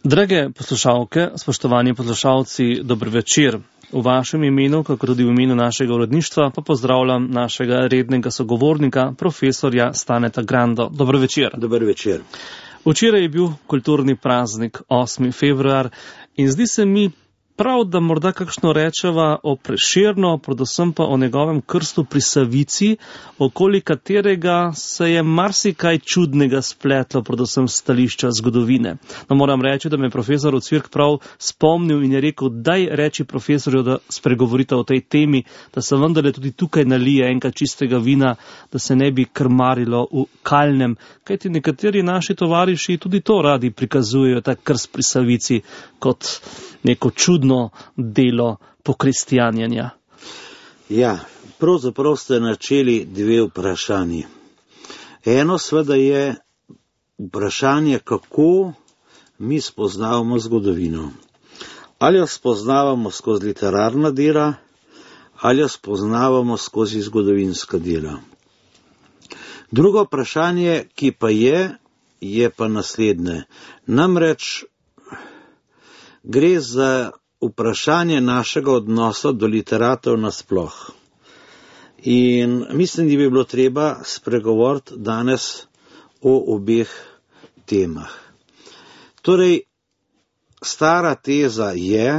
Drage poslušalke, spoštovani poslušalci, dober večer. V vašem imenu, kako tudi v imenu našega uredništva, pa pozdravljam našega rednega sogovornika, profesorja Staneta Grando. Dober večer. Dober večer. Včeraj je bil kulturni praznik 8. februar in zdi se mi prav, da morda kakšno rečeva o Prešernu, predvsem pa o njegovem krstu pri Savici, okoli katerega se je marsikaj čudnega spletlo, predvsem stališča zgodovine. No, moram reči, da me je profesor Ocvirk prav spomnil in je rekel, daj reči profesorju, da spregovorite o tej temi, da se vendarle tudi tukaj nalije enka čistega vina, da se ne bi krmarilo v kalnem, kajti nekateri naši tovariši tudi to radi prikazujejo, ta krst pri Savici, kot neko čudno delo pokristjanjenja. Ja, pravzaprav ste načeli dve vprašanji. Eno seveda je vprašanje, kako mi spoznavamo zgodovino. Ali jo spoznavamo skozi literarna dela, ali jo spoznavamo skozi zgodovinska dela. Drugo vprašanje, ki pa je pa naslednje. Namreč gre za vprašanje našega odnosa do literatov nasploh. In mislim, da bi bilo treba spregovoriti danes o obeh temah. Torej, stara teza je,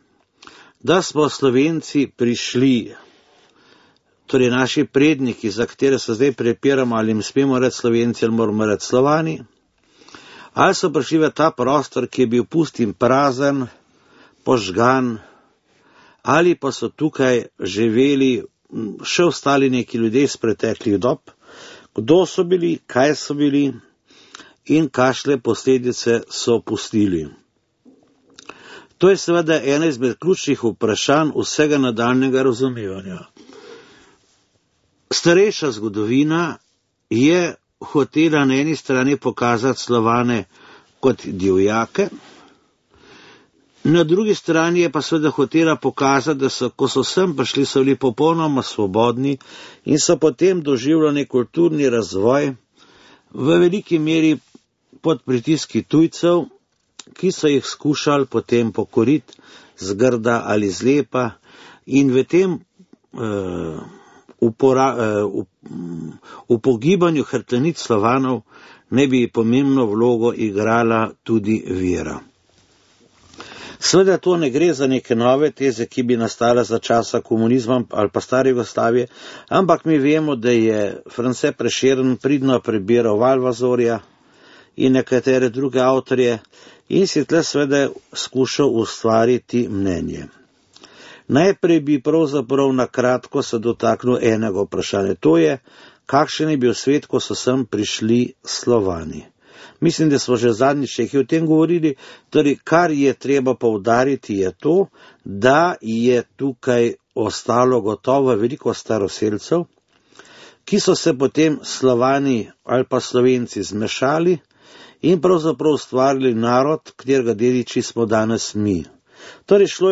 da smo Slovenci prišli, torej naši predniki, za katere se zdaj prepiramo, ali jim smemo reči Slovenci ali moramo reči Slovani, ali so prišli v ta prostor, ki je bil pust in prazen, požgan, ali pa so tukaj živeli še ostali neki ljudje iz preteklih dob, kdo so bili, kaj so bili in kakšne posledice so pustili. To je seveda ena izmed ključnih vprašanj vsega nadaljnjega razumevanja. Starejša zgodovina je hotela na eni strani pokazati Slovane kot divjake, na drugi strani je pa seveda hotela pokazati, da ko so sem prišli, so bili popolnoma svobodni in so potem doživljali kulturni razvoj v veliki meri pod pritiski tujcev, ki so jih skušali potem pokoriti zgrda ali zlepa in v tem v pogibanju hrbtenic Slovanov ne bi pomembno vlogo igrala tudi vera. Seveda to ne gre za neke nove teze, ki bi nastala za časa komunizma ali pa stare Jugoslavije, ampak mi vemo, da je France Prešeren pridno prebiral Valvazorja in nekatere druge avtorje in si tle seveda skušal ustvariti mnenje. Najprej bi pravzaprav na kratko se dotaknil enega vprašanja. To je, kakšen je bil svet, ko so sem prišli Slovani. Mislim, da smo že zadnjič o tem govorili, torej kar je treba poudariti je to, da je tukaj ostalo gotovo veliko staroselcev, ki so se potem Slovani ali pa Slovenci zmešali in pravzaprav ustvarili narod, katerega dediči smo danes mi. Torej šlo je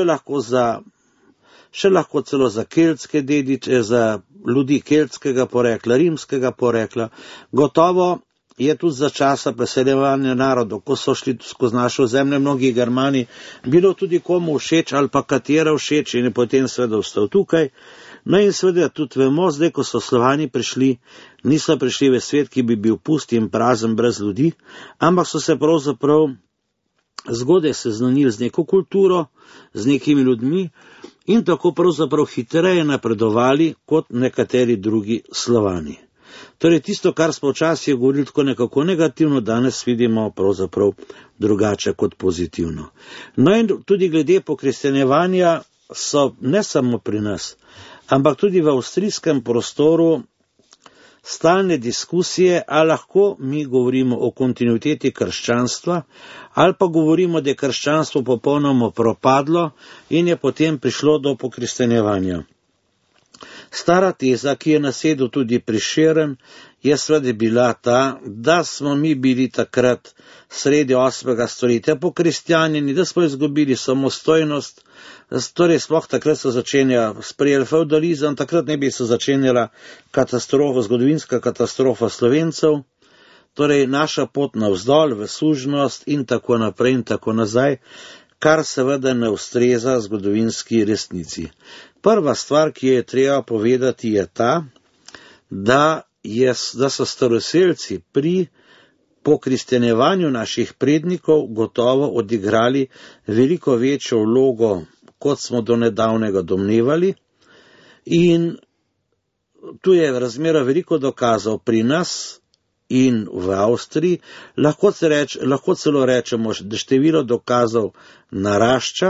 lahko celo za keltske dediče, za ljudi keltskega porekla, rimskega porekla. Gotovo je tudi za časa preseljevanja narodov, ko so šli skozi našo zemljo mnogi Germani, bilo tudi komu všeč ali pa katera všeč in je potem seveda ostal tukaj. No in seveda tudi vemo, zdaj ko so Slovani prišli, niso prišli v svet, ki bi bil pust in prazen brez ljudi, ampak so se pravzaprav zgodaj seznanili z neko kulturo, z nekimi ljudmi in tako pravzaprav hitreje napredovali kot nekateri drugi Slovani. Torej tisto, kar smo včasih govorili tako nekako negativno, danes vidimo pravzaprav drugače kot pozitivno. No in tudi glede pokristjanjevanja so ne samo pri nas, ampak tudi v avstrijskem prostoru stalne diskusije, ali lahko mi govorimo o kontinuiteti krščanstva, ali pa govorimo, da je krščanstvo popolnoma propadlo in je potem prišlo do pokristjanjevanja. Stara teza, ki je nasedel tudi Prešeren, je seveda bila ta, da smo mi bili takrat sredi 8. stoletja pokristjanjeni, da smo izgubili samostojnost, torej sploh takrat so sprejeli feudalizem, takrat ne bi se začenjala zgodovinska katastrofa Slovencev, torej naša pot navzdol v sužnost in tako naprej in tako nazaj, kar seveda ne ustreza zgodovinski resnici. Prva stvar, ki je treba povedati, je ta, da so staroselci pri pokristjanevanju naših prednikov gotovo odigrali veliko večjo vlogo, kot smo do nedavnega domnevali, in tu je razmera veliko dokazov pri nas in v Avstriji, lahko celo rečemo, da število dokazov narašča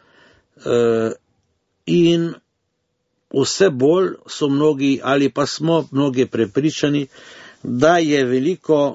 in vse bolj so mnogi ali pa smo mnogi prepričani, da je veliko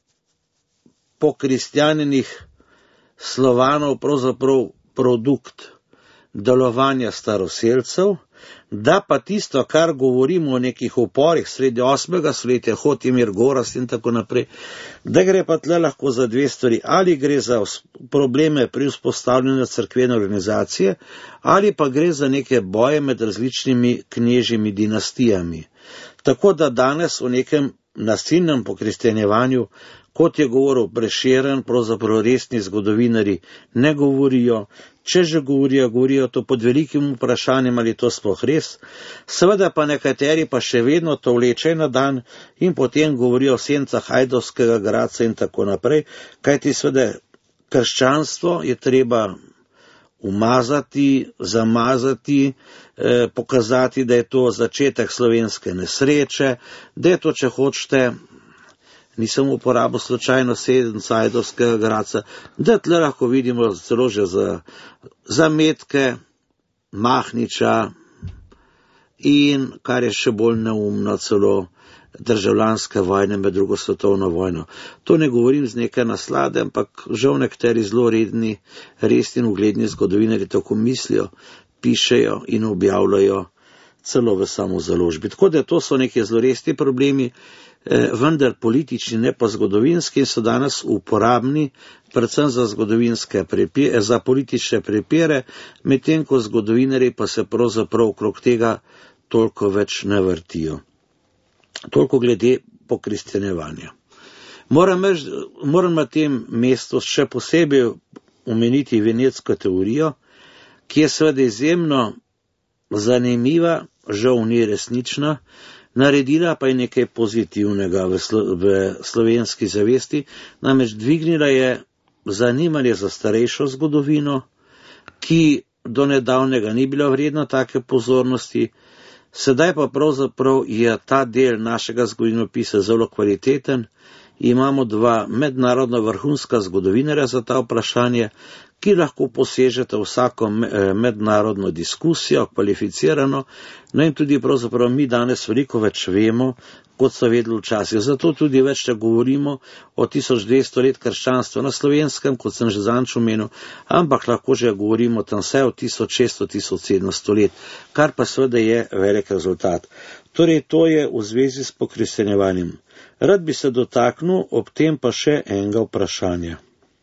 pokristjanjenih Slovanov pravzaprav produkt delovanja staroselcev, da pa tisto, kar govorimo o nekih uporih sredi 8. stoletja, Hotimir, Gorazd in tako naprej, da gre pa tle lahko za dve stvari, ali gre za probleme pri vzpostavljanju cerkvene organizacije, ali pa gre za neke boje med različnimi knežjimi dinastijami. Tako da danes o nekem nasilnem pokristjanjevanju, kot je govoril Prešeren, pravzaprav resni zgodovinari ne govorijo. Če že govorijo to pod velikim vprašanjem, ali to sploh res. Seveda pa nekateri pa še vedno to vlečejo na dan in potem govorijo o sencah Ajdovskega Gradca in tako naprej, kajti seveda krščanstvo je treba umazati, zamazati, pokazati, da je to začetek slovenske nesreče, da je to, če hočete, nisem uporabil slučajno sedenca Ajdovskega Gradca, da tle lahko vidimo celo že za zametke Mahniča in, kar je še bolj neumno, celo državljanske vojne med drugo svetovno vojno. To ne govorim z nekaj naslade, ampak žal nekateri zelo redni, resni in ugledni zgodovinarji tako mislijo, pišejo in objavljajo celo v samozaložbi. Tako da to so neki zelo resni problemi, vendar politični, ne pa zgodovinski, in so danes uporabni predvsem za politične prepire, medtem ko zgodovinarji pa se pravzaprav okrog tega toliko več ne vrtijo. Toliko glede pokristjanevanja. Moram na tem mestu še posebej omeniti venecko teorijo, ki je seveda izjemno zanimiva, žal ni resnična, naredila pa je nekaj pozitivnega v slovenski zavesti, namreč dvignila je zanimanje za starejšo zgodovino, ki do nedavnega ni bila vredna take pozornosti, sedaj pa pravzaprav je ta del našega zgodovinopisa zelo kvaliteten. Imamo dva mednarodno vrhunska zgodovinarja za ta vprašanje, ki lahko posežete vsako mednarodno diskusijo, kvalificirano, no in tudi pravzaprav mi danes veliko več vemo, kot so vedeli včasih. Zato tudi več ne govorimo o 1200 let krščanstva na Slovenskem, kot sem že zanč omenil, ampak lahko že govorimo tam vse o 1600-1700 let, kar pa seveda je velik rezultat. Torej, to je v zvezi s pokristjanjevanjem. Rad bi se dotaknil ob tem pa še enega vprašanja.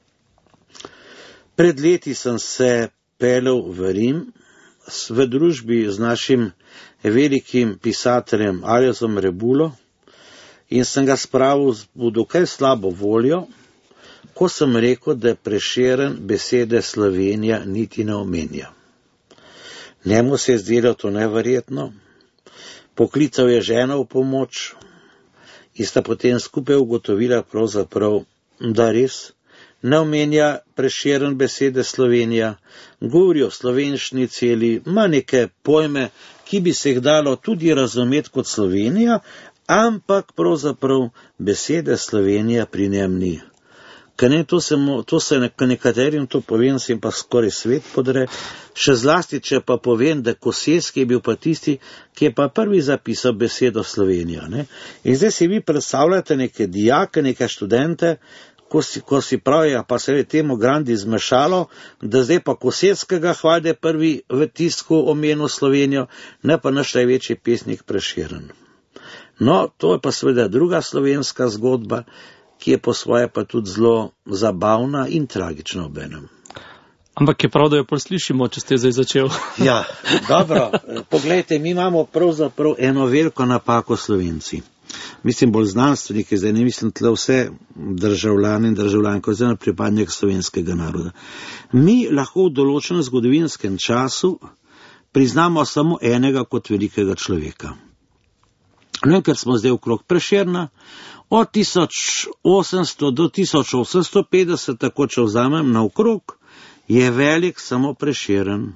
Pred leti sem se peljal v Rim v družbi z našim velikim pisateljem Alojzom Rebulo in sem ga spravil v dokaj slabo voljo, ko sem rekel, da Prešeren besede Slovenija niti ne omenja. Njemu se je zdelo to neverjetno, poklical je ženo v pomoč in sta potem skupaj ugotovila pravzaprav, da res ne omenja Prešeren besede Slovenija, govori o slovenščini celi, ima neke pojme, ki bi se jih dalo tudi razumeti kot Slovenija, ampak pravzaprav besede Slovenija pri njem ni. Ker ne, to se nekaterim to povem, se jim pa skoraj svet podre, še zlasti, če pa povem, da Koselski je bil pa tisti, ki je pa prvi zapisal besedo Slovenija. Ne? In zdaj si vi predstavljate neke dijake, neke študente, ko si pravijo, pa se je temu grandi zmešalo, da zdaj pa Koselskega hvali prvi v tisku omenil Slovenijo, ne pa naš največji pesnik Prešeren. No, to je pa seveda druga slovenska zgodba, ki je po svoje pa tudi zelo zabavna in tragična obenem. Ampak je prav, da jo poslišimo, če ste zdaj začel. Ja, dobro, poglejte, mi imamo pravzaprav eno veliko napako Slovenci. mislim bolj znanstveniki, zdaj ne mislim tle vse državljane in državljanke, oziroma pripadnike slovenskega naroda. Mi lahko v določenem zgodovinskem času priznamo samo enega kot velikega človeka. No, ker smo zdaj okrog Prešerna, od 1800 do 1850, tako če vzamem naokrog, je velik samo Prešeren.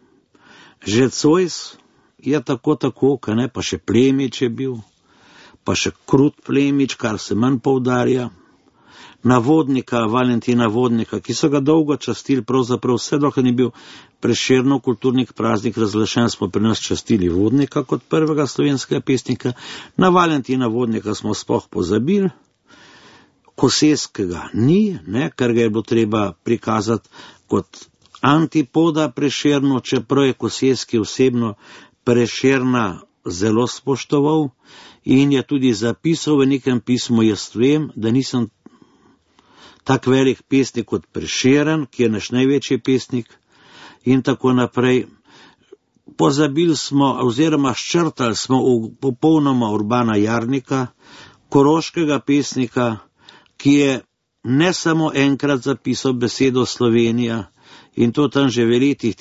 Že Zois je tako, ne, pa še Plemič je bil, pa še Krut Plemič, kar se manj poudarja, Navodnika, Valentina Vodnika, ki so ga dolgo častili, pravzaprav vse dokler ni bil Prešernov kulturni praznik razglašen, smo pri nas častili Vodnika kot prvega slovenskega pesnika, na Valentina Vodnika smo sploh pozabili, Koseskega ni, ne, ker ga je bilo treba prikazati kot antipoda Prešernu, čeprav je Koseski osebno Prešerna zelo spoštoval in je tudi zapisal v nekem pismu, jaz vem, da nisem tak velik pesnik kot Prešeren, ki je naš največji pesnik in tako naprej. Pozabili smo, oziroma ščrtali smo popolnoma Urbana Jarnika, koroškega pesnika, ki je ne samo enkrat zapisal besedo Slovenija, in to tam že v letih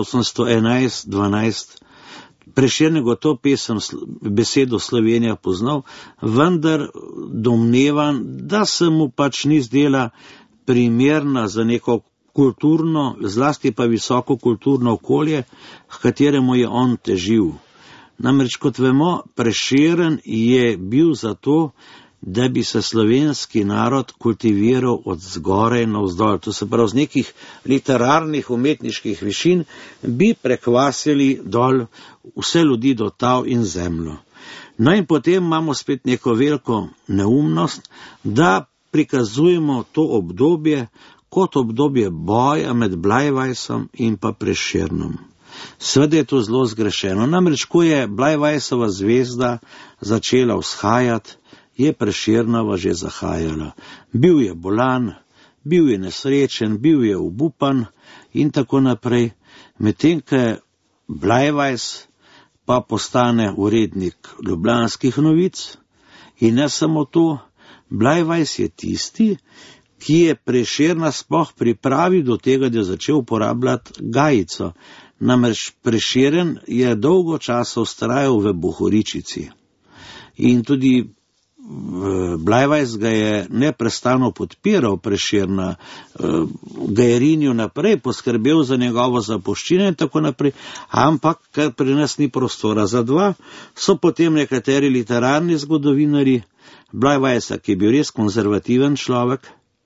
1811-12, Prešern je gotovo besedo Slovenija poznal, vendar domnevam, da se mu pač ni zdela primerna za neko kulturno, zlasti pa visoko kulturno okolje, v kateremu je on težil. Namreč, kot vemo, Prešeren je bil zato, da bi se slovenski narod kultiviral od zgoraj navzdol. To se pravi, z nekih literarnih, umetniških višin bi prekvasili dol vse ljudi do tal in zemljo. No in potem imamo spet neko veliko neumnost, da prikazujemo to obdobje kot obdobje boja med Bleiweisom in pa Prešernom. Seveda je to zelo zgrešeno. Namreč, ko je Bleiweissova zvezda začela vzhajati, je Prešernova že zahajala. Bil je bolan, bil je nesrečen, bil je obupan in tako naprej. Medtem, ko Bleiweiss pa postane urednik Ljubljanskih novic in ne samo to, Bleiweiss je tisti, ki je Prešerna sploh pripravil do tega, da je začel uporabljati gajico. Namreč Prešeren je dolgo časa vztrajal v Bohoričici in tudi Bleiweiss ga je neprestano podpiral Prešerna, ga je rinil naprej, poskrbel za njegovo zapuščino in tako naprej, ampak ker pri nas ni prostora za dva, so potem nekateri literarni zgodovinari Bleiweissa, ki je bil res konzervativen človek,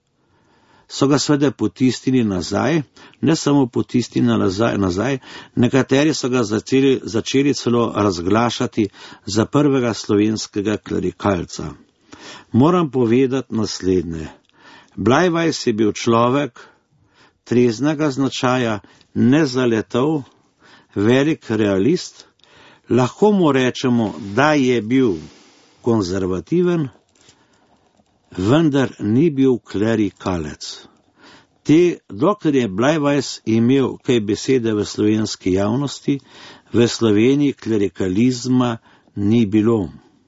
so ga seveda potisnili nazaj, ne samo potisnili nazaj, nekateri so ga začeli celo razglašati za prvega slovenskega klerikalca. Moram povedati naslednje. Bleiweiss je bil človek treznega značaja, nezaletav, velik realist, lahko mu rečemo, da je bil konzervativen, vendar ni bil klerikalec. Dokler je Bleiweiss imel kaj besede v slovenski javnosti, v Sloveniji klerikalizma ni bilo.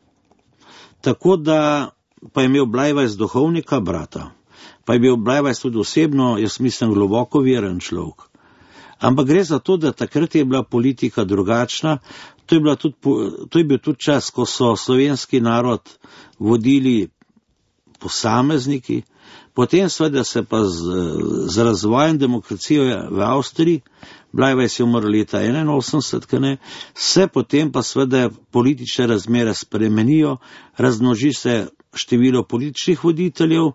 Tako da pa je imel Bleiweiss duhovnika brata, pa je bil Bleiweiss tudi osebno, jaz mislim, globoko veren človek. Ampak gre za to, da takrat je bila politika drugačna, to je bil tudi čas, ko so slovenski narod vodili posamezniki, potem seveda se pa z razvojem demokracije v Avstriji, Bleiweiss je umrl leta 81, se potem pa seveda politične razmere spremenijo, razmnoži se število političnih voditeljev,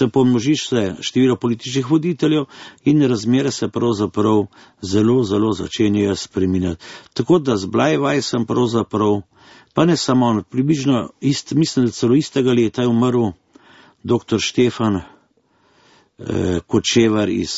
in razmere se pravzaprav zelo, zelo začenjajo spreminjati. Tako da z Bleiweissom pravzaprav, pa ne samo on, približno, mislim, da celo istega leta je umrl dr. Štefan Kočevar iz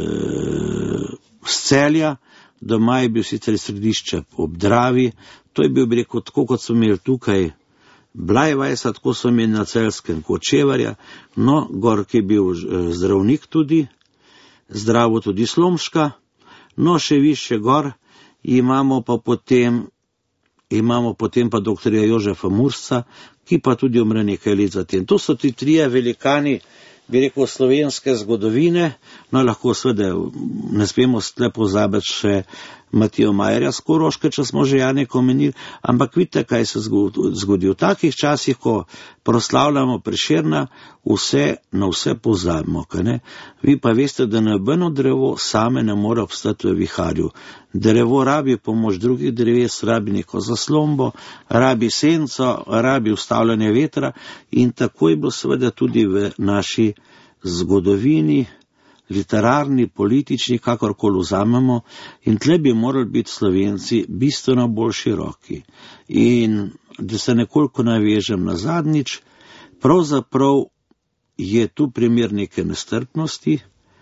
Celja, doma je bil sicer središče ob Dravi, to je bil, bi rekel, tako kot smo imeli tukaj Bleiweissa, tako so imeli na Celjskem Kočevarja, no, gor, ki je bil zdravnik tudi, zdravo tudi Slomška, no, še više gor imamo pa potem imamo potem pa doktorja Jožefa Mursca, ki pa tudi umre nekaj let zatem. To so ti trije velikani, bi rekel, slovenske zgodovine, no lahko seveda ne smemo tle pozabiti še Matijo Majerja z Koroške, če smo že Janeka omenili, ampak vidite, kaj se zgodi. V takih časih, ko proslavljamo Prešerna, na vse pozabimo. Vi pa veste, da nobeno drevo same ne more obstati v viharju. Drevo rabi pomoč drugih dreves, rabi neko zaslombo, rabi senco, rabi ustavljanje vetra in tako je bilo seveda tudi v naši zgodovini, literarni, politični, kakorkoli vzamemo, in tle bi morali biti Slovenci bistveno bolj široki. In da se nekoliko navežem na zadnjič, pravzaprav je tu primer neke nestrpnosti,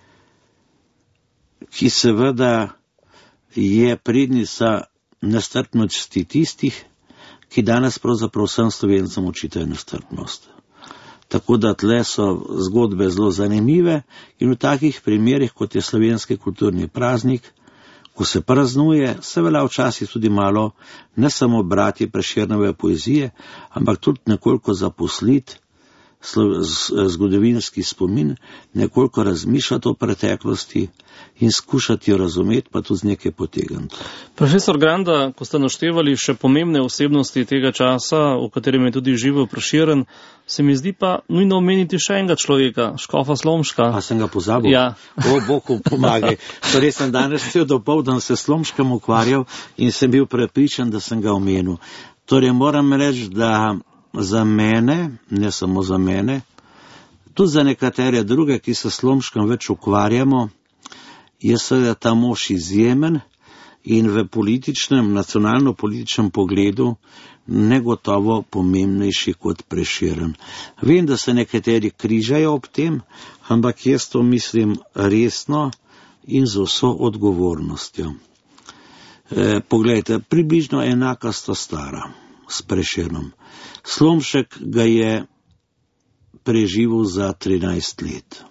ki seveda je prednica nestrpnosti tistih, ki danes pravzaprav vsem Slovencem očitajo nestrpnost. Tako da tle so zgodbe zelo zanimive in v takih primerih, kot je slovenski kulturni praznik, ko se praznuje, se velja včasih tudi malo ne samo brati Prešernove poezije, ampak tudi nekoliko zaposliti zgodovinski spomin, nekoliko razmišljati o preteklosti in skušati jo razumeti, pa tudi z nekaj potegniti. Profesor Granda, ko ste naštevali še pomembne osebnosti tega časa, v katerem je tudi živel Prešeren, se mi zdi pa nujno omeniti še enega človeka, škofa Slomška. A sem ga pozabil? Ja. O, Bog pomagaj. Torej sem danes cel dopoldan se Slomškem ukvarjal in sem bil prepričan, da sem ga omenil. Torej moram reči, da za mene, ne samo za mene, tudi za nekatere druge, ki se Slomškem več ukvarjamo, je seveda ta mož izjemen in v političnem, nacionalno-političnem pogledu negotovo pomembnejši kot Prešeren. Vem, da se nekateri križajo ob tem, ampak jaz to mislim resno in z vso odgovornostjo. Poglejte, približno enaka sta stara s Prešernom. Slomšek ga je preživel za 13 let.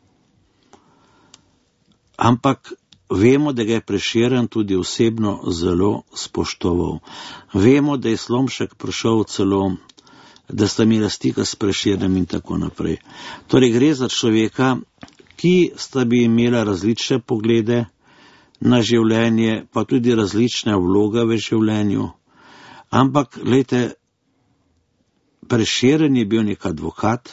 Ampak vemo, da ga je Prešeren tudi osebno zelo spoštoval. Vemo, da je Slomšek prišel celo, da sta imela stika s Prešernem in tako naprej. Torej gre za človeka, ki sta bi imela različne poglede na življenje, pa tudi različne vloge v življenju. Ampak, glejte, Prešeren je bil nek advokat,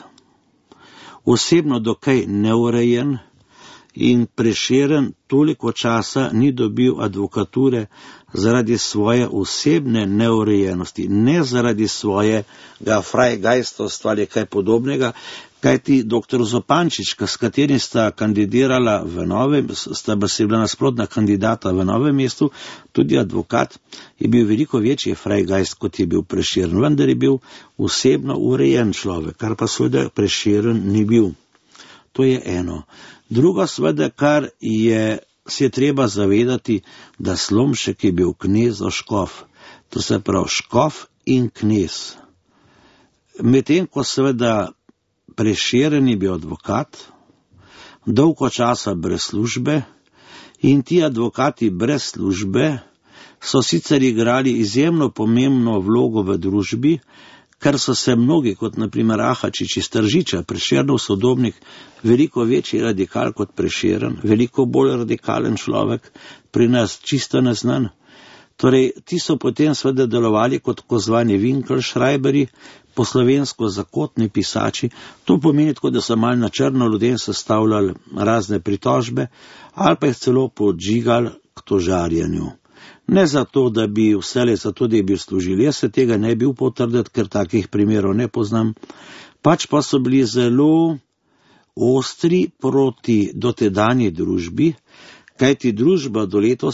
osebno dokaj neurejen, in Prešeren toliko časa ni dobil advokature zaradi svoje osebne neurejenosti, ne zaradi svojega freigeistostva ali kaj podobnega, kajti dr. Zopančič, s katerim sta kandidirala sta bila nasprotna kandidata v Novem mestu, tudi advokat, je bil veliko večji freigeist, kot je bil Prešeren, vendar je bil osebno urejen človek, kar pa seveda Prešeren ni bil. To je eno. Drugo seveda, kar se je treba zavedati, da Slomšek je bil knezov škof. To se pravi škof in knez. Medtem ko seveda Prešeren je bil advokat, dolgo časa brez službe, in ti advokati brez službe so sicer igrali izjemno pomembno vlogo v družbi, ker so se mnogi, kot naprimer Ahačič iz Tržiča, Prešernov sodobnik, veliko večji radikal kot Prešeren, veliko bolj radikalen človek, pri nas čisto neznan. Torej, ti so potem seveda delovali kot kozvani Winkelschreiberi, po slovensko zakotni pisači. To pomeni tako, da so malo na črno ljudem sestavljali razne pritožbe, ali pa jih celo podžigali k tožarjenju. Ne zato, da bi vselej zato, da je bil služil. Jaz se tega ne bi potrditi, ker takih primerov ne poznam. Pač pa so bili zelo ostri proti dotedanji družbi, kajti družba do leta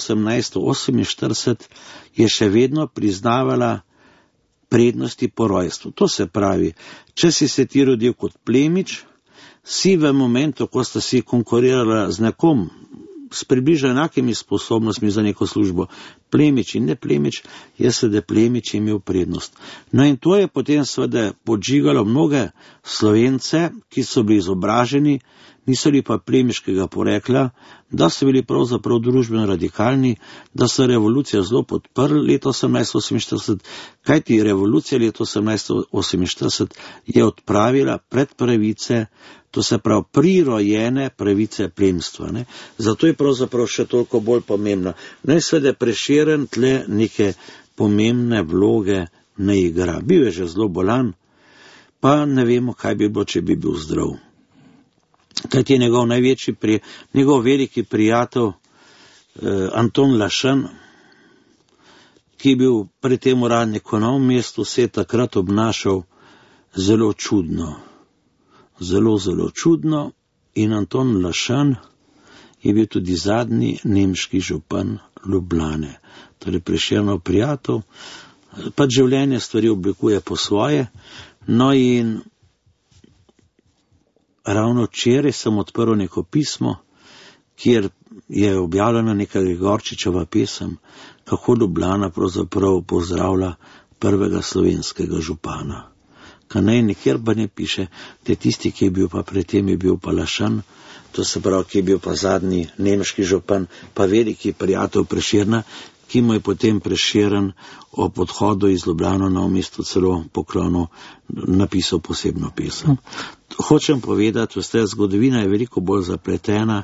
1848 je še vedno priznavala prednosti po rojstvu. To se pravi, če si se ti rodil kot plemič, si v momentu, ko sta si konkurirala z nekom s približno enakimi sposobnostmi za neko službo, plemič in ne plemič, je seveda plemič imel prednost. No in to je potem seveda podžigalo mnoge Slovence, ki so bili izobraženi, niso bili pa plemiškega porekla, da so bili pravzaprav družbeno radikalni, da so revolucijo zelo podprli leta 1848, kajti revolucija leta 1848 je odpravila predpravice, to se pravi prirojene pravice plemstva. Ne? Zato je pravzaprav še toliko bolj pomembno. Naj seveda Prešeren tle neke pomembne vloge ne igra. Bil je že zelo bolan, pa ne vemo, kaj bi bilo, če bi bil zdrav. Kajti je njegov veliki prijatelj Anton Lašan, ki je bil pri tem uradniku na mestu, se je takrat obnašal zelo čudno. Zelo, zelo čudno, in Anton Lašan je bil tudi zadnji nemški župan Ljubljane. Torej Prešernov prijatelj, pa življenje stvari oblikuje po svoje. No in ravno včeraj sem odprl neko pismo, kjer je objavljena neka Gregorčičeva pesem, kako Ljubljana pravzaprav pozdravlja prvega slovenskega župana. Kaj nikjer pa ne piše, da tisti, ki je bil pa predtem, je bil pa Lašan, to se pravi, ki je bil pa zadnji nemški župan, pa veliki prijatelj Prešerna, ki mu je potem Prešeren ob odhodu iz Ljubljana na mestu celo poklonil, napisal posebno pesem. Hočem povedati, veste, zgodovina je veliko bolj zapletena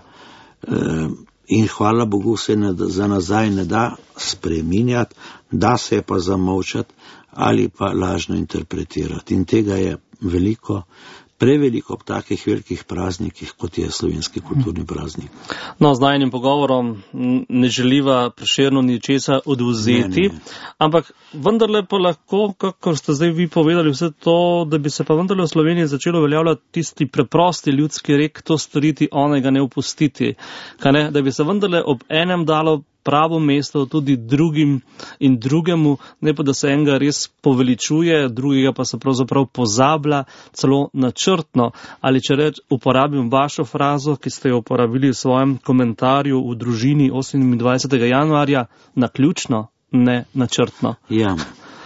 in hvala Bogu se za nazaj ne da spreminjati, da se je pa zamolčati ali pa lažno interpretirati. In tega je veliko, preveliko ob takih velikih praznikih, kot je slovenski kulturni praznik. No, z najnim pogovorom ne želiva Prešernu ničesa odvzeti, ampak vendarle pa lahko, kako ste zdaj vi povedali vse to, da bi se pa vendarle v Sloveniji začelo uveljavljati tisti preprosti ljudski rek, to storiti, onega ne opustiti. Da bi se vendarle ob enem dalo pravo mesto tudi drugim in drugemu, ne pa da se enega res poveličuje, drugega pa se pravzaprav pozablja, celo načrtno. Ali če uporabim vašo frazo, ki ste jo uporabili v svojem komentarju v družini 28. januarja, naključno, ne načrtno. Ja.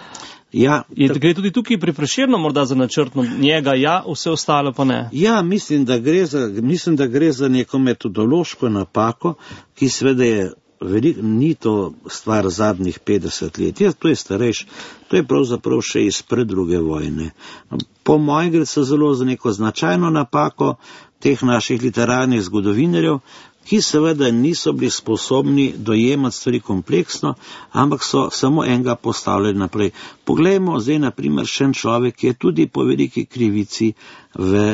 Gre tudi tukaj pri Prešernu morda za načrtno, njega vse ostalo pa ne. Ja, mislim, da gre za neko metodološko napako, ki seveda je ni to stvar zadnjih 50 let, to je starejš, to je pravzaprav še iz pred druge vojne. Po mojem gre se zelo za neko značajno napako teh naših literarnih zgodovinarjev, ki seveda niso bili sposobni dojemati stvari kompleksno, ampak so samo enega postavljali naprej. Poglejmo zdaj na primer še en človek, ki je tudi po veliki krivici v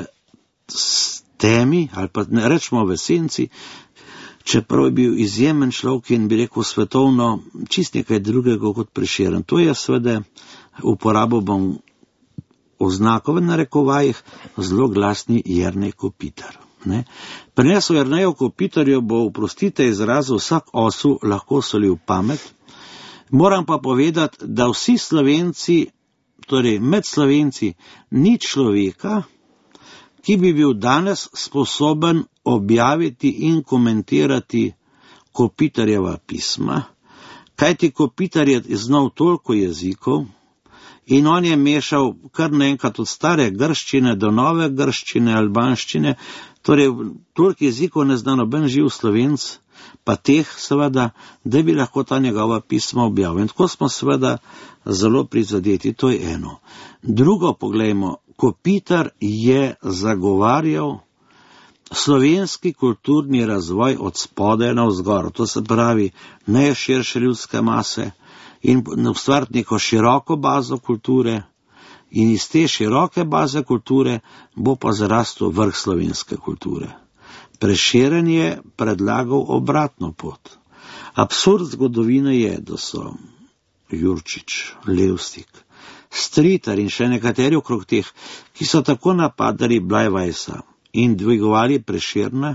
temi, ali pa ne rečemo v senci, čeprav je bil izjemen človek in bi rekel svetovno čist nekaj drugega kot Prešeren. To je seveda, uporabil bom oznakov v narekovajih, zelo glasni Jernej Kopitar. Prinesel Jerneju Kopitarju bo, oprostite izrazu, vsak osu lahko solil pamet. Moram pa povedati, da vsi Slovenci, torej med Slovenci, ni človeka, ki bi bil danes sposoben objaviti in komentirati Kopitarjeva pisma, kajti Kopitar je znal toliko jezikov in on je mešal kar naenkrat od stare grščine do nove grščine, albanščine, torej toliko jezikov ne zna noben živ Slovenc, pa teh seveda, da bi lahko ta njegova pisma objavil. In tako smo seveda zelo prizadeti, to je eno. Drugo, poglejmo, Kopitar je zagovarjal slovenski kulturni razvoj od spodaj navzgor, to se pravi najširše ljudske mase in ustvariti neko široko bazo kulture in iz te široke baze kulture bo pa zarastel vrh slovenske kulture. Prešeren je predlagal obratno pot. Absurd zgodovine je, da so Jurčič, Levstik, Stritar in še nekateri okrog teh, ki so tako napadali Blajvajsa in dvigovali Prešerna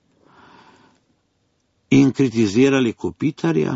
in kritizirali Kopitarja,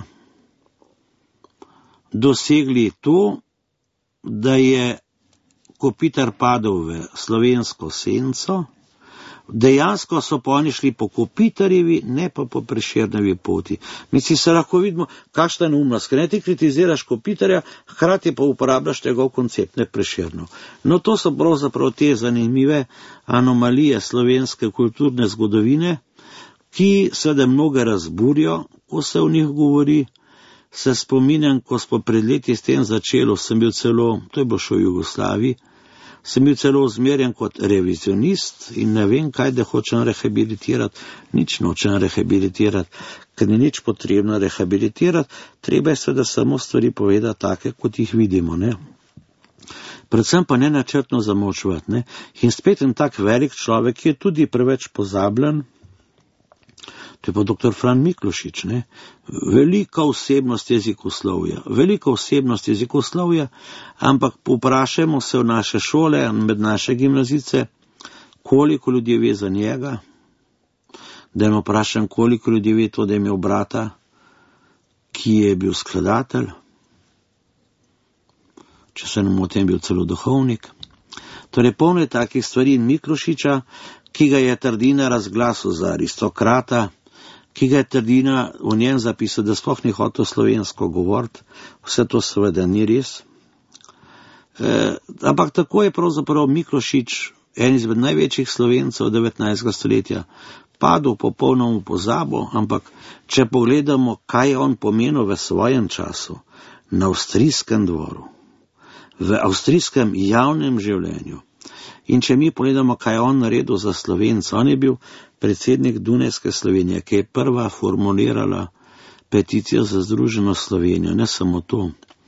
dosegli to, da je Kopitar padel v slovensko senco, Dejansko so pa oni šli po Kopitarjevi, ne pa po Prešernovi poti. Mi si se lahko vidimo, kakšna neumnost, ker ne ti kritiziraš Kopitarja, hkrati pa uporabljaš njegov koncept, ne Prešernov. No, to so pravzaprav te zanimive anomalije slovenske kulturne zgodovine, ki seveda mnoge razburjo, ko se o njih govori. Se spominjam, ko smo pred leti s tem začeli, sem bil celo, to je bilo še v Jugoslaviji, sem bil celo zmerjen kot revizionist in ne vem, kaj da hočem rehabilitirati, nič nočem rehabilitirati, ker ni nič potrebno rehabilitirati, treba je seveda samo stvari povedati take, kot jih vidimo, ne. Predvsem pa ne načrtno zamočvati, ne. In spet en tak velik človek, ki je tudi preveč pozabljen, to je pa dr. Fran Miklošič, ne? Velika osebnost jezikoslovja, ampak poprašajmo se v naše šole, med naše gimnazice, koliko ljudi ve za njega, da jim vprašam, koliko ljudi ve to, da je imel brata, ki je bil skladatelj, če se ne motim, bil celo duhovnik. Torej, polno je takih stvari in Miklošiča, ki ga je Trdina razglasil za aristokrata, ki ga je Trdina v njem zapisal, da sploh ni hotel slovensko govoriti, vse to seveda ni res. Ampak tako je pravzaprav Miklošič, en izmed največjih Slovencev 19. stoletja, padel popolnoma v pozabo, ampak če pogledamo, kaj je on pomenil v svojem času, na avstrijskem dvoru, v avstrijskem javnem življenju, in če mi pogledamo, kaj je on naredil za Slovenca, on je bil predsednik Dunajske Slovenije, ki je prva formulirala peticijo za združeno Slovenijo, ne samo to.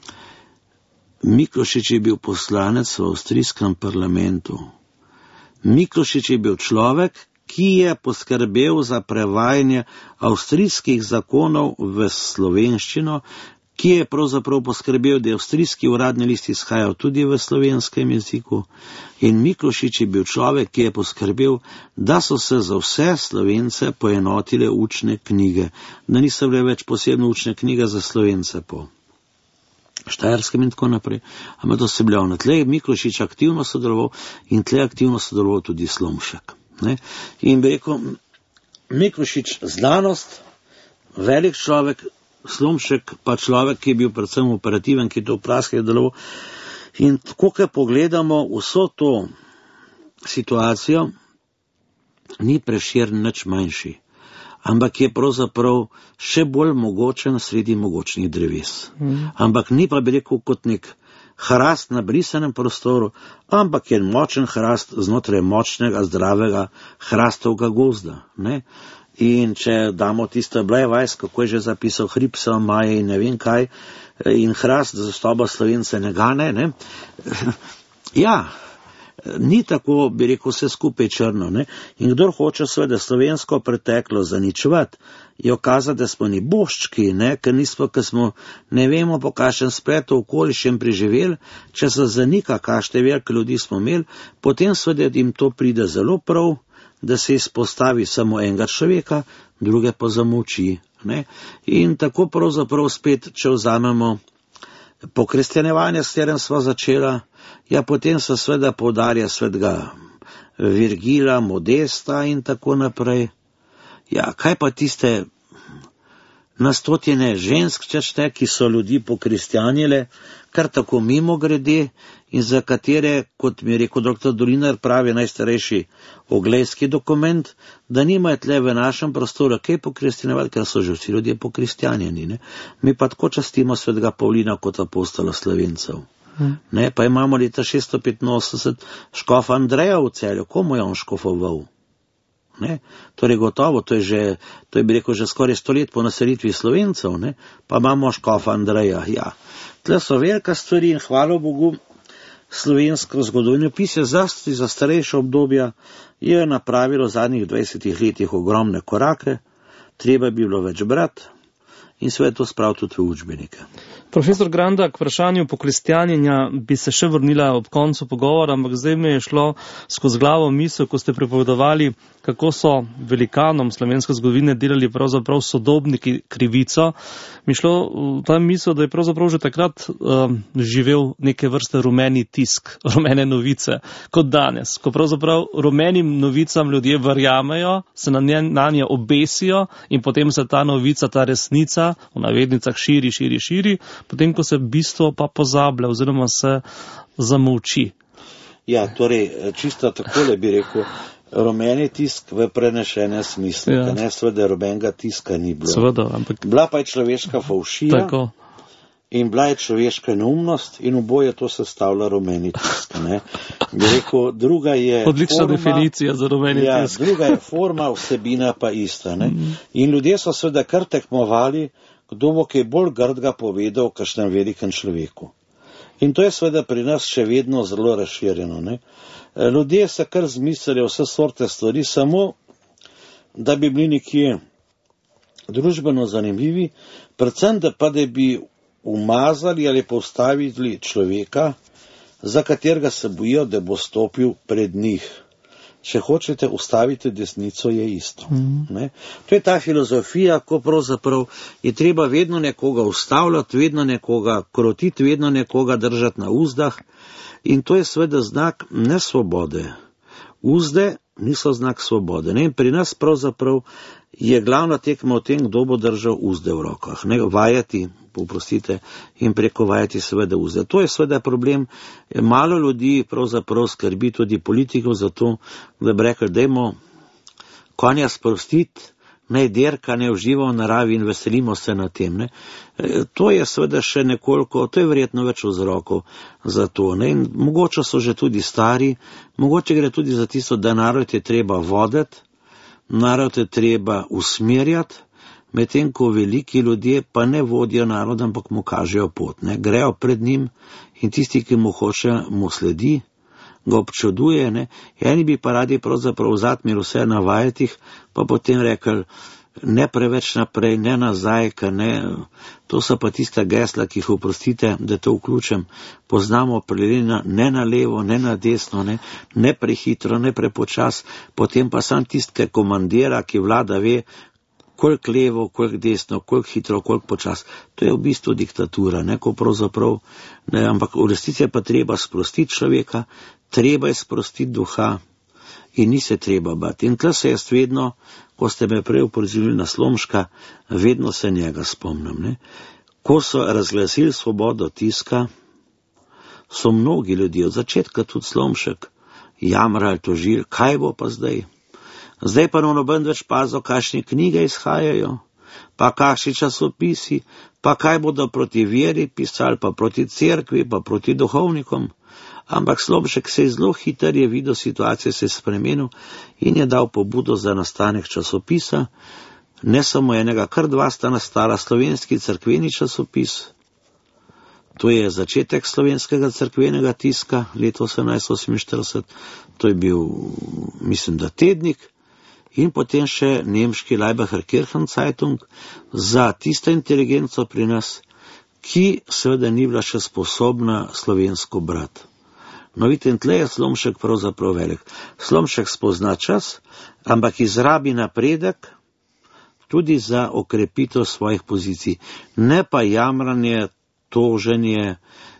Miklošič je bil poslanec v avstrijskem parlamentu. Miklošič je bil človek, ki je poskrbel za prevajanje avstrijskih zakonov v slovenščino, ki je pravzaprav poskrbel, da je avstrijski uradni list izhajal tudi v slovenskem jeziku. In Miklošič je bil človek, ki je poskrbel, da so se za vse Slovence poenotile učne knjige, da niso bile več posebno učne knjige za Slovence po Štajerskem in tako naprej. Ampak to se bile na tle Miklošič aktivno sodeloval in tle aktivno sodeloval tudi Slomšek. Ne? In bi rekel, Miklošič znanost, velik človek, Slomšek pa človek, ki je bil predvsem operativen, ki je to v praksi deloval. In tako, ko pogledamo vso to situacijo, ni Prešern nič manjši, ampak je pravzaprav še bolj mogočen sredi mogočnih dreves. Ampak ni pa, bi rekel, kot nek hrast na brisanem prostoru, ampak je močen hrast znotraj močnega, zdravega hrastovega gozda, ne? In če damo tisto Blejvajs, kako je že zapisal Hripsa, Maje in ne vem kaj, in hrast zastoba Slovence ne gane, ne? Ja, ni tako, bi rekel, vse skupaj črno, ne? In kdor hoče seveda slovensko preteklo zaničevati, jo kazati, da smo ni boščki, ne? Ker smo, ne vemo, po kakšen spletu okoliščem preživeli, če se zanika, kakšne velike ljudi smo imeli, potem seveda jim to pride zelo prav, da se izpostavi samo enega človeka, druge pa zamolči, ne? In tako pravzaprav spet, če vzamemo pokristjanevanje, s katerim sva začela, ja, potem se seveda poudarja svetega Virgila, Modesta in tako naprej. Ja, kaj pa tiste na stotine žensk, če šte, ki so ljudi pokristjanile, kar tako mimo grede in za katere, kot mi je rekel dr. Dolinar, pravi najstarejši oglejski dokument, da nimajo tle v našem prostoru kaj pokristjanevati, ker so že vsi ljudje pokristjanjeni, ne? Mi pa tako častimo svetega Pavlina kot apostola Slovencev. Ne? Pa imamo leta 685 škofa Andreja v Celju, komu je on škofoval? Ne? Torej gotovo, to je bi rekel že skoraj 100 let po naselitvi Slovencev, ne? Pa imamo škofa Andreja, ja. Tle so velika stvari in hvala Bogu, slovensko zgodovinopisje zlasti za starejše obdobja je napravilo v zadnjih 20 letih ogromne korake, treba bi bilo več brati in seveda to spraviti tudi v učbenike. Profesor Granda, k vprašanju pokristjanjenja bi se še vrnila ob koncu pogovora, ampak zdaj mi je šlo skozi glavo misel, ko ste pripovedovali, kako so velikanom slovenske zgodovine delali pravzaprav sodobniki krivico. Mi je šlo ta misel, da je pravzaprav že takrat živel neke vrste rumeni tisk, rumene novice, kot danes, ko pravzaprav rumenim novicam ljudje verjamejo, se na nje obesijo in potem se ta novica, ta resnica v navednicah širi, potem ko se bistvo pa pozablja oziroma se zamolči. Ja, torej, čisto takole bi rekel, rumeni tisk v prenešenem smislu, Ja. ne sveda rumenega tiska ni bilo. Seveda, ampak Bila pa je človeška favšija tako. in bila je človeška neumnost in oboje to sestavlja rumeni tisk. Ne. Bi rekel, druga je Odlična forma, definicija za rumeni tisk. druga je forma, vsebina pa ista. Ne. In ljudje so seveda kar tekmovali, kdo bo kaj bolj grdga povedal kakšnem velikem človeku. In to je seveda pri nas še vedno zelo razširjeno. Ne. Ljudje se kar zmislili vse sorte stvari, samo da bi bili nekje družbeno zanimivi, predvsem da bi umazali ali postavili človeka, za katerega se bojijo, da bo stopil pred njih. Če hočete ustaviti desnico, je isto. Ne? To je ta filozofija, ko pravzaprav je treba vedno nekoga ustavljati, vedno nekoga krotiti, vedno nekoga držati na uzdah. In to je seveda znak nesvobode. Uzde niso znak svobode. Ne? In pri nas pravzaprav je glavna tekma v tem, kdo bo držal uzde v rokah. Ne? Vajati, poprostite, in preko vajati seveda uzde. To je seveda problem. Malo ljudi pravzaprav skrbi tudi politikov za to, da bi rekli, dajmo konja sprostiti, naj derka, ne uživa v naravi in veselimo se na tem. Ne? To je seveda še nekoliko, to je verjetno več vzrokov za to. Ne? In mogoče so že tudi stari, mogoče gre tudi za tisto, da narod je treba voditi, narod je treba usmerjati, medtem ko veliki ljudje pa ne vodijo narod, ampak mu kažejo pot. Ne? Grejo pred njim in tisti, ki mu hoče, mu sledi, ga občuduje. Ne? Eni bi pa radi pravzaprav zatmir vse na vajetih, pa potem rekli, ne preveč naprej, ne nazaj, ne. To so pa tista gesla, ki jih, oprostite, da to vključim, poznamo prelina, ne na levo, ne na desno, ne prehitro, ne prepočas, potem pa sam tistke komandira, ki vlada ve, koliko levo, koliko desno, koliko hitro, koliko počas. To je v bistvu diktatura, ko pravzaprav, ampak v resnici je pa treba sprostiti človeka, treba je sprostiti duha in ni se treba bati. In tle se jaz vedno, ko ste me prej upozorili na Slomška, vedno se njega spomnim. Ko so razglasili svobodo tiska, so mnogi ljudi, od začetka tudi Slomšek, jamrali, tožili, kaj bo pa zdaj? Zdaj pa noben več pazil, kakšne knjige izhajajo, pa kakšni časopisi, pa kaj bodo proti veri pisali, pa proti cerkvi, pa proti duhovnikom. Ampak Slomšek se je zelo hiter, je videl, situacija se je spremenil in je dal pobudo za nastanek časopisa, ne samo enega, kar dva sta nastala, slovenski cerkveni časopis, to je začetek slovenskega cerkvenega tiska, leto 1848, to je bil, mislim, da tednik, in potem še nemški Leibacher Kirchenzeitung za tisto inteligenco pri nas, ki seveda ni bila še sposobna slovensko brati. No, vidite, in tle je Slomšek pravzaprav velik. Slomšek spozna čas, ampak izrabi napredek tudi za okrepitev svojih pozicij. Ne pa jamranje, toženje,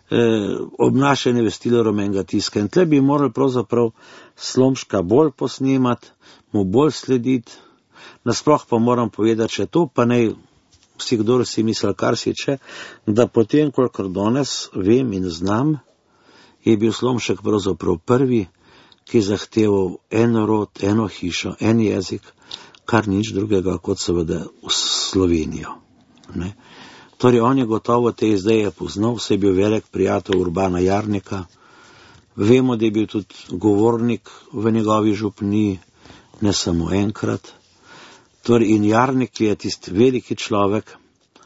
obnašanje v stilu rumenega tiska. In tle bi morali pravzaprav Slomška bolj posnemati, mu bolj slediti. Nasploh pa moram povedati še to, pa naj vsi, kdor si misli, kar si če, da potem, kolikor danes vem in znam, je bil Slomšek pravzaprav prvi, ki je zahteval eno rod, eno hišo, en jezik, kar nič drugega kot seveda v Slovenijo. Ne? Torej, on je gotovo te izdeje poznal, se je bil velik prijatelj Urbana Jarnika, vemo, da je bil tudi govornik v njegovi župniji, ne samo enkrat. Torej, in Jarnik je tisti veliki človek,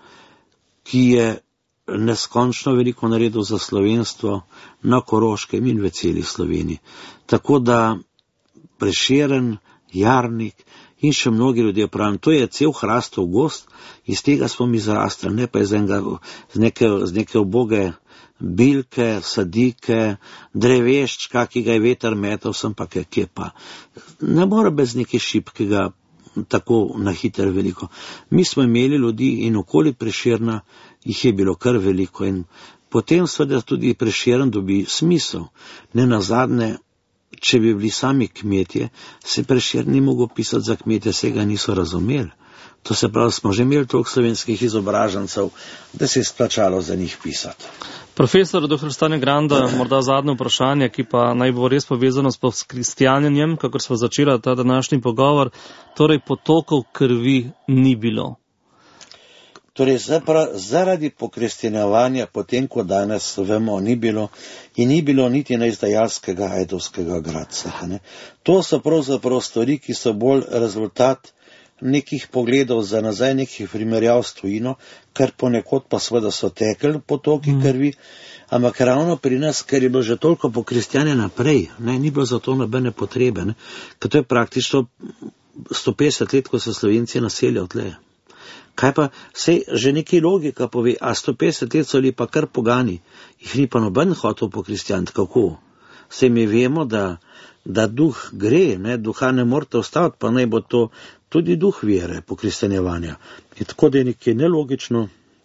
ki je neskončno veliko naredil za slovenstvo na Koroškem in v celi Sloveniji. Tako da Prešeren, Jarnik in še mnogi ljudje pravim, to je cel hrastov gozd, iz tega smo mi zrastli, ne pa iz neke uboge bilke, sadike, dreveščka, ki ga je veter metal, sem pa kje pa. Ne more bez nekaj šibkega tako na hiter veliko. Mi smo imeli ljudi in okoli Prešerna jih je bilo kar veliko in potem seveda tudi Prešeren dobi smisel. Ne nazadnje, če bi bili sami kmetje, se Prešeren ni mogel pisati za kmetje, se ga niso razumeli. To se pravi, smo že imeli toliko slovenskih izobražencev, da se je splačalo za njih pisati. Profesor dr. Stane Granda, morda zadnje vprašanje, ki pa naj bo res povezano s kristjanjenjem, kakor smo začela ta današnji pogovor, torej potokov krvi ni bilo. Torej, zaradi pokristjanjevanja, potem, ko danes vemo, ni bilo in ni bilo niti na izdajalskega ajdovskega gradca. Ne. To so pravzaprav stvari, ki so bolj rezultat nekih pogledov za nazaj, nekih primerjav s tujino, kar ponekod pa seveda so tekli potoki krvi, ampak ravno pri nas, ker je bilo že toliko pokristjanja naprej, ne, ni bilo za to nobene potrebe, ne, ker to je praktično 150 let, ko so Slovenci naselja odleje. Kaj pa, sej že neki logika pove, a 150 let so li pa kar pogani, jih ni pa noben hotel pokristjaniti, kako? Sej mi vemo, da duh gre, ne, duha ne morate ostaviti, pa naj bo to tudi duh vere, pokristjanjevanja. In tako da je nekaj nelogično,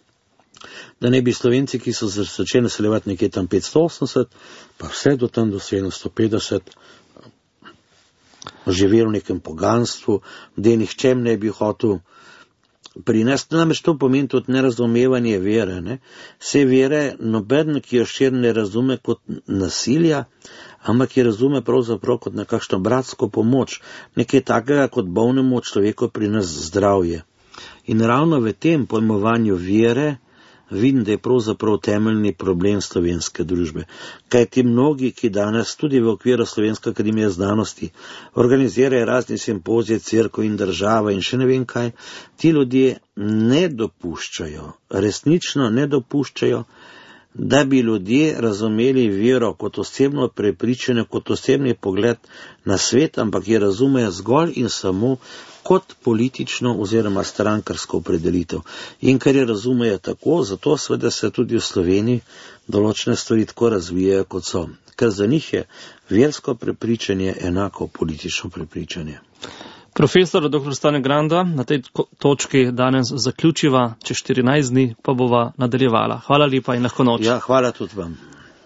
da ne bi Slovenci, ki so začeli naseljevati nekje tam 580, pa vse do tam do 750, živeli v nekem poganstvu, da nihčem ne bi hotel prinesti. Namreč to pomeni tudi nerazumevanje vere. Ne? Vse vere noben, ki jo šir ne razume kot nasilja, ampak je razume pravzaprav kot nekakšno bratsko pomoč, nekaj takega kot bolnemu človeku pri nas zdravje. In ravno v tem pojmovanju vere vidim, da je pravzaprav temeljni problem slovenske družbe. Kajti mnogi, ki danes tudi v okviru Slovenske akademije znanosti organizirajo razni simpozije, cerkev in država in še ne vem kaj, ti ljudje ne dopuščajo, resnično ne dopuščajo, da bi ljudje razumeli vero kot osebno prepričanje, kot osebni pogled na svet, ampak je razumejo zgolj in samo kot politično oziroma strankarsko opredelitev. In ker je razumejo tako, zato seveda se tudi v Sloveniji določene stvari tako razvijajo, kot so. Ker za njih je versko prepričanje enako politično prepričanje. Profesor dr. Stane Granda, na tej točki danes zaključiva, čez 14 dni pa bova nadaljevala. Hvala lepa in lahko noč. Ja, hvala tudi vam.